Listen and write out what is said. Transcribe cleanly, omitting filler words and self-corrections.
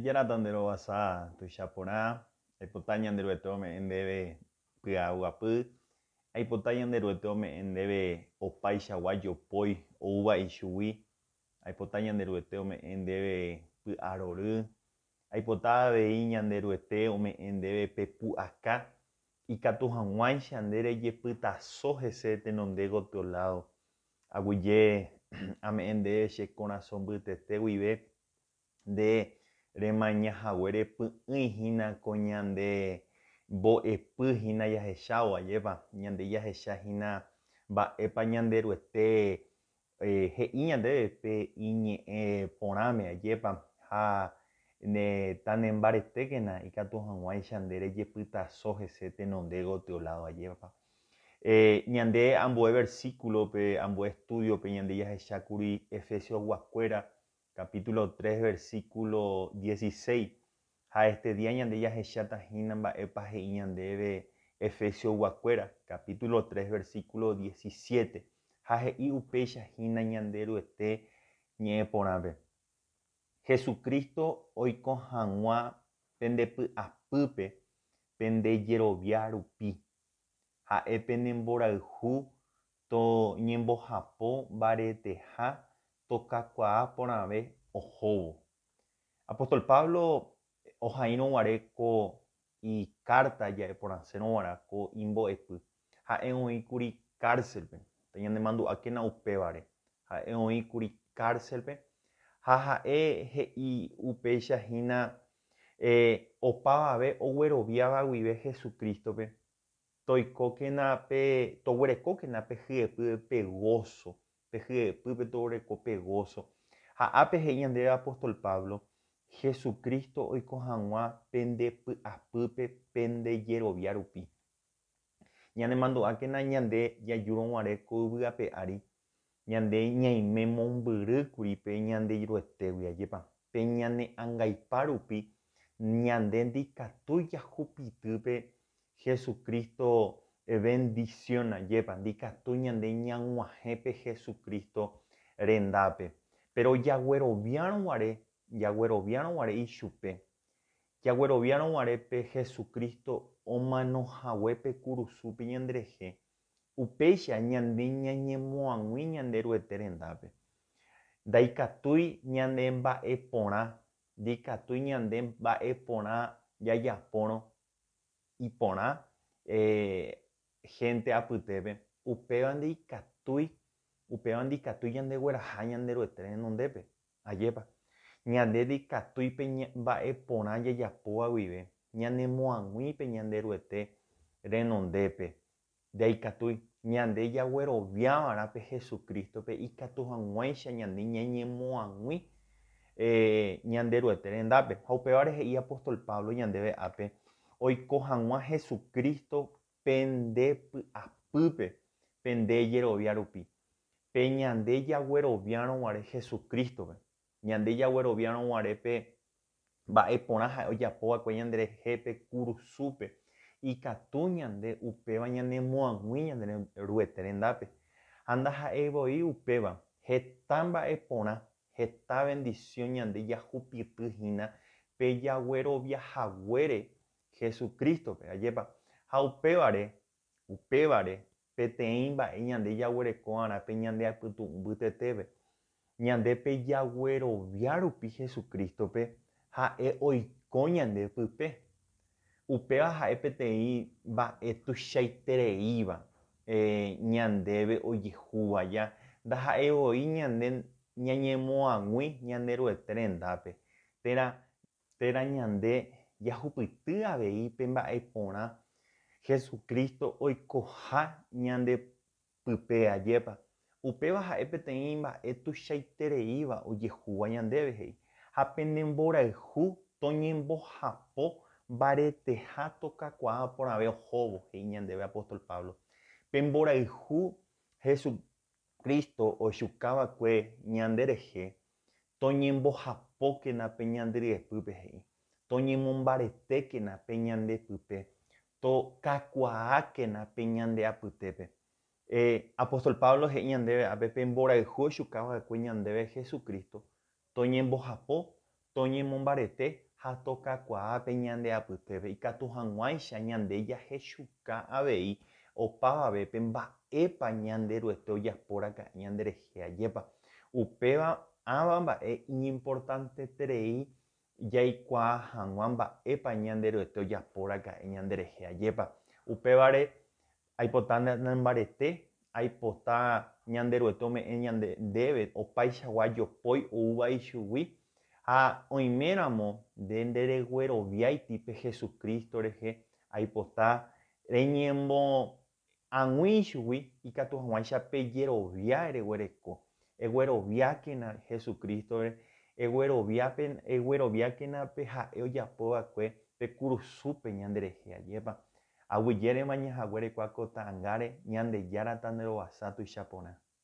Tujaratandero basa tuchapora, aipotañandero etome endebe pyaguapy, aipotañandero etome endebe opaichagua jopói ouva ichugui, aipotañandero etome endebe py'arory, aipota avei ñanderuete ome'ẽndéve pe pu'aka ikatu hag̃uáicha nde rejepytaso hese tenonde gotyo aguyje ame'ẽndéve che korasõ mbytete guive nde remañahaguére py'ỹihína ko ñande mbo'epyhína jahechávo ajépa ñande jahechahína mba'épa ñanderuete he'i ñandéve pe iñe'ẽ porãme ajépa ha tanembaretékena ikatu hag̃uáicha nde rejepytaso hese tenonde gotyo lado ajépa. Ñande ambue versículope, ambue estudiope ñande jahechákuri Efesios guakuéra, capítulo 3, versículo 16. Ha este día ñande jahechatahína mba'épa he'i ñandéve Efesios guakuéra, capítulo 3, versículo 17. Ha he'i upéichahína ñanderuete ñe'ẽ porãpe. Jesucristo oiko hag̃ua pendepy'apýpe pende jerovia rupi. Ha'e penemborayhu toñembohapo mbareteha tokakuaa porãve ohóvo. Apóstol Pablo oha'írõguare ko icarta ja'eporãsérõguara ko imbo'epy. Ha'e oĩkuri cárcelpe, ñanemandu'ákena upévare. Ha'e oĩkuri cárcelpe ha ha'e he'i upéichahína opavave ogueroviáva guive Jesucristope toguerekókena pe hyepýpe pe gozo, pe hyepýpe toguereko pe gozo. Ha ápe he'i ñandéve apóstol Pablo, Jesucristo oiko hag̃ua pendepy'apýpe pende jerovia rupi. Ñanemandu'ákena ñande jajúrõguare ko yvy ári ñande ñaime mombyrýkuri pe ñanderuetegui ajépa pe ñane ãngaipa rupi ñande ndikatúi jahupytýpe Jesucristo bendición ajépa ndikatúi ñande ñag̃uahẽ pe Jesucristo rendápe. Pero jagueroviárõguare ichupe, jagueroviárõguare pe Jesucristo omanohague pe kurusúpe ñanderehe upéicha ñande ñañemoãgui ñanderuete rendápe. Ndaikatúi ñande mba'e porã, ndikatúi ñande mba'e porã jajapórõ iporã gente apytépe. Upéva ndikatúi ñande gueraha ñanderuete renondépe ajépa. Ñande ndikatúipe mba'e porã jajapóva guive ñanemoãguipe ñanderuete renondépe. Ndaikatúi ñande jagueroviávara pe Jesucristope ikatu hag̃uáicha ñande ñañemoãgui ñanderuete rendápe. Ha upévare he'i apóstol Pablo ñandéve ápe oiko hag̃ua Jesucristo pendepy'apýpe pende jerovia rupi. Pe ñande jagueroviárõguare Jesucristope, ñande jagueroviárõguare pe mba'e porã ha'e ojapóva'ekue ñanderehe pe kurusúpe ikatu ñande upéva ñanemoãgui ñanderuete rendápe. Ha ndaha'eivoi upéva heta mba'e porã, heta bendición ñande jahupytyhína pe jagueroviahaguére Jesucristope ajépa. Ha upévare peteĩ mba'e ñande jaguerekóva'erã pe ñande apytu'ũ mbytetépe. Ñande pe jaguerovia rupi Jesucristope ha'e oiko ñande pype. Upéva ha'e peteĩ mba'e tuichaitereíva ñandéve ojehúvaja. Ndaha'eivoi ñande ñañemoãgui ñanderuete rendápe. Térã ñande jahupyty avei pe mba'e porã Jesucristo oikoha ñande pype ajépa. Upéva ha'e peteĩ mba'e tuichaitereíva ojehúva ñandéve he'i. Ha penemborayhu toñembohapo mbareteha tokakuaa porãve ohóvo he'i ñandéve apóstol Pablo. Pemborayhu Jesucristo ochukava'ekue ñanderehe toñembohapókena pe ñanderyepýpe he'i. Toñemombaretékena pe ñande pype. Tokakuaákena pe ñande apytépe. Apóstol Pablo he'i ñandéve ápe pemborayhu ochukava'ekue ñandéve Jesucristo toñembohapo, toñemombarete ha tokakuaápe ñande apytépe ikatu hag̃uáicha ñande jahechuka avei opavavépe mba'épa ñande ryete ojapóraka'e ñanderehe ajépa. Upéva ãva mba'e iñimportanteterei jaikuaa hag̃ua mba'épa ñande ryete ojapóraka'e ñanderehe ajépa. Upévare aipota naimbarete, aipota ñande ryete ome'ẽ ñande ndéve opaichagua jopói oúva ichugui ha oiméramo nderegueroviáitipe Jesucristo rehe aipota reñembo'ag̃ui ichugui ikatu hag̃uáicha pejerovia reguereko egueroviákena Jesucristore egueroviákena pe ha'e ojapova'ekue pe kurusúpe ñanderehe ajépa aguyjérema ñahaguére kua kotãngáre Ñandejára Tanderovasa tuichaporã.